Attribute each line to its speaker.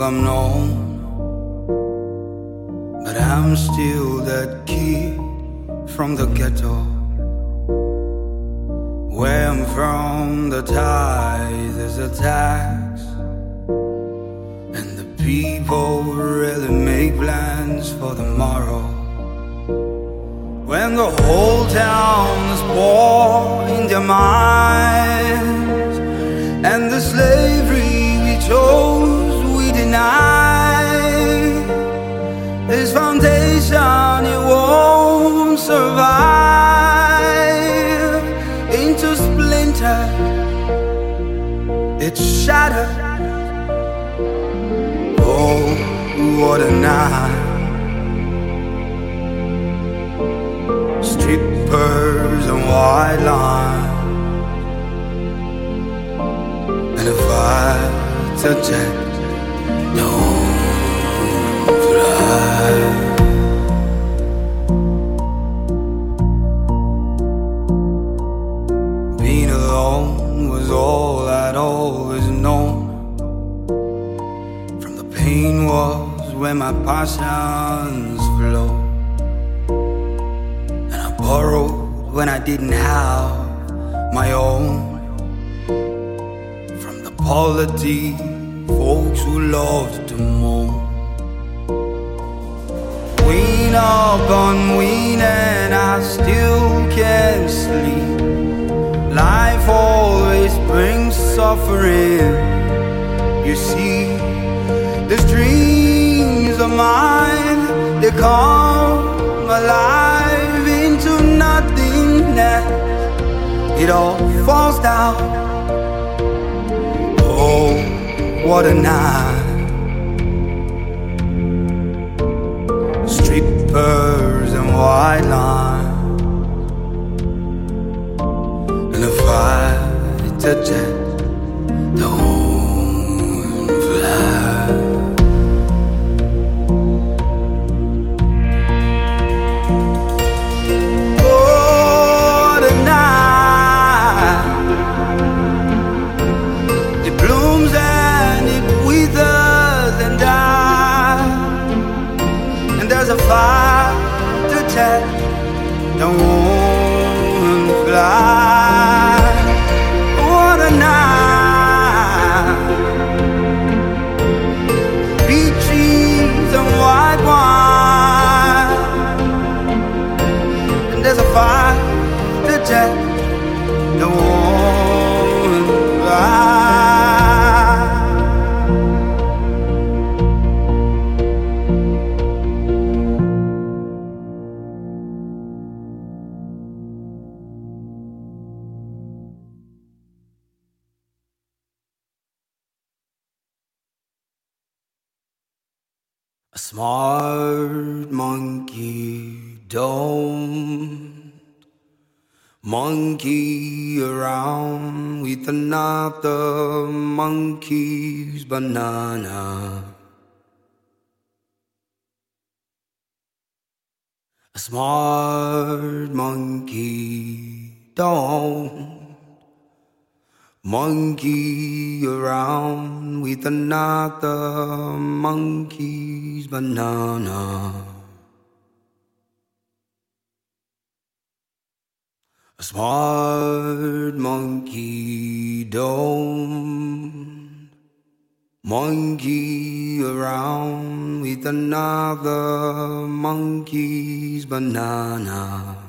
Speaker 1: I'm known, but I'm still that kid from the ghetto. Where I'm from, the tithe is a tax, and the people really make plans for tomorrow. When the whole town is poor in their minds, and the slavery we chose we deny, this foundation, it won't survive. Into splinters, it's shattered. Oh, what a night. Strippers and white lines, and a fighter jet don't fly. Being alone was all I'd always known. From the pain was where my passions flow. Borrowed when I didn't have my own, from the poverty folks who loved to moan. Wean upon wean and I still can't sleep. Life always brings suffering. You see, these dreams of mine, they come alive into nothingness. It all falls down. Oh, what a night. Strippers and white lines, and a fighter jet don't fly. There's a fighter jet don't fly. What a night. Peaches and white wine, and there's a fighter jet don't fly. A smart monkey don't monkey around with another monkey's banana. A smart monkey don't monkey around with another monkey's banana. A smart monkey don't monkey around with another monkey's banana.